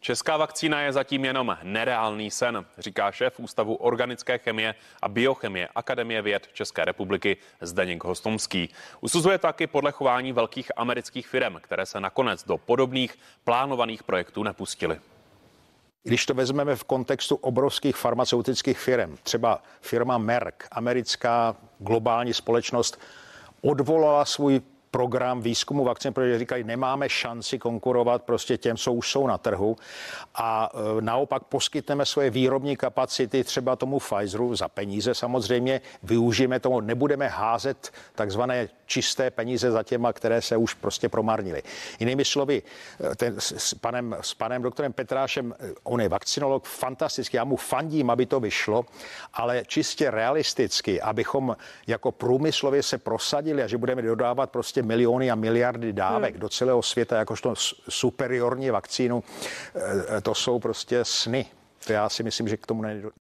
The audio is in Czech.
Česká vakcína je zatím jenom nereálný sen, říká šéf Ústavu organické chemie a biochemie Akademie věd České republiky Zdeněk Hostomský. Usuzuje taky podle chování velkých amerických firem, které se nakonec do podobných plánovaných projektů nepustily. Když to vezmeme v kontextu obrovských farmaceutických firm, třeba firma Merck, americká globální společnost, odvolala svůj program výzkumu vakcín, protože říkají, nemáme šanci konkurovat prostě těm, co už jsou na trhu, a naopak poskytneme svoje výrobní kapacity třeba tomu Pfizeru za peníze samozřejmě, využijeme tomu, nebudeme házet takzvané čisté peníze za těma, které se už prostě promarnily. Jinými slovy, s panem doktorem Petrášem, on je vakcinolog, fantastický, já mu fandím, aby to vyšlo, ale čistě realisticky, abychom jako průmyslově se prosadili a že budeme dodávat prostě miliony a miliardy dávek do celého světa jakožto superiorní vakcínu, to jsou prostě sny. To já si myslím, že k tomu nejde.